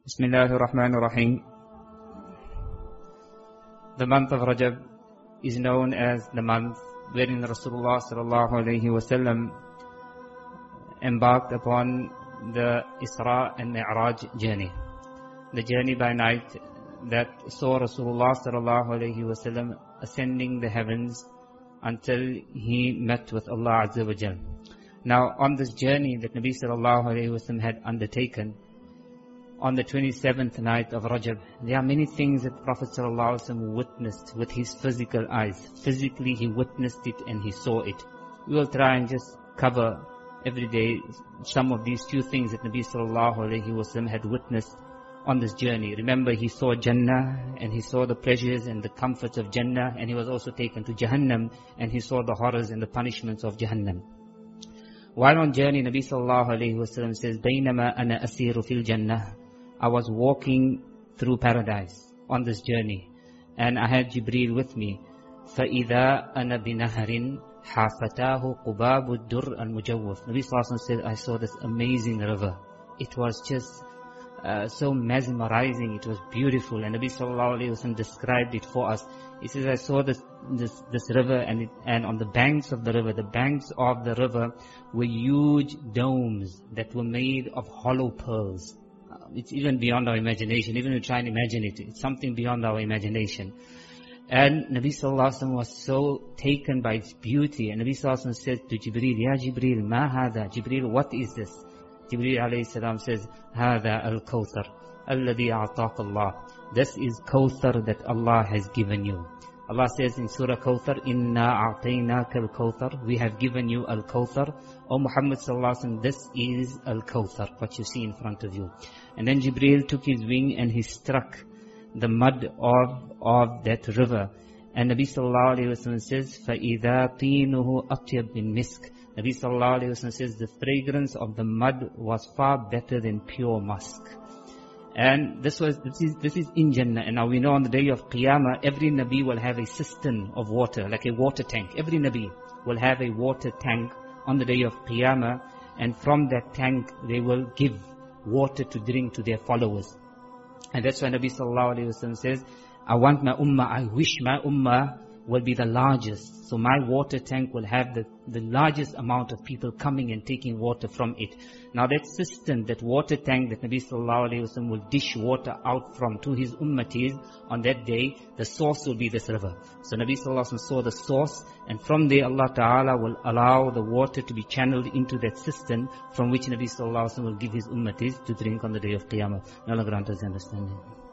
Bismillahir Rahmanir Rahim. The month of Rajab is known as the month wherein Rasulullah sallallahu alaihi wasallam embarked upon the Isra and Mi'raj journey. The journey by night that saw Rasulullah sallallahu alaihi wasallam ascending the heavens until he met with Allah Azza wa Jal. Now on this journey that Nabi sallallahu alaihi wasallam had undertaken, on the 27th night of Rajab, there are many things that Prophet ﷺ witnessed with his physical eyes. Physically he witnessed it and he saw it. We will try and just cover every day some of these few things that Nabi ﷺ had witnessed on this journey. Remember, he saw Jannah and he saw the pleasures and the comforts of Jannah, and he was also taken to Jahannam and he saw the horrors and the punishments of Jahannam. While on journey, Nabi ﷺ says, "Baynama ana asiru fil Jannah." I was walking through paradise on this journey, and I had Jibreel with me. فَإِذَا أَنَا بِنَهَرٍ حَافَتَاهُ قُبَابُ الدُّرْ الْمُجَوَّفِ. Nabi Sallallahu Alaihi Wasallam said, I saw this amazing river. It was just so mesmerizing. It was beautiful, and Nabi Sallallahu Alaihi Wasallam described it for us. He says, I saw this river, and on the banks of the river were huge domes that were made of hollow pearls. It's even beyond our imagination. Even if we try and imagine it, it's something beyond our imagination. And Nabi Sallallahu Alaihi Wasallam was so taken by its beauty. And Nabi Sallallahu Alaihi Wasallam said to Jibreel, "Ya Jibreel, ma hada?" Jibreel, what is this? Jibreel alayhi salam says, "Hada al-Kawthar, alladhi a'taq Allah." This is Kawthar that Allah has given you. Allah says in Surah Kawthar, "Inna a'tainaka al-Kawthar." We have given you al-Kawthar. O Muhammad Sallallahu Alaihi Wasallam, this is al-Kawthar, what you see in front of you. And then Jibreel took his wing and he struck the mud of that river. And Nabi Sallallahu Alaihi Wasallam says, فَإِذَا طِينُهُ أَطْيَبْ مِنْ مِسْكٍ. Nabi Sallallahu Alaihi Wasallam says, the fragrance of the mud was far better than pure musk. And this is in Jannah. And now we know on the day of Qiyamah, every Nabi will have a cistern of water, like a water tank. Every Nabi will have a water tank on the day of Qiyamah. And from that tank, they will give water to drink to their followers. And that's why Nabi Sallallahu Alaihi Wasallam says, I want my ummah, I wish my ummah will be the largest. So my water tank will have the largest amount of people coming and taking water from it. Now that cistern, that water tank that Nabi Sallallahu Alaihi Wasallam will dish water out from to his ummatis on that day, the source will be this river. So Nabi Sallallahu Alaihi Wasallam saw the source, and from there Allah Ta'ala will allow the water to be channeled into that cistern from which Nabi Sallallahu Alaihi Wasallam will give his ummatis to drink on the day of Qiyamah. May Allah grant us understanding.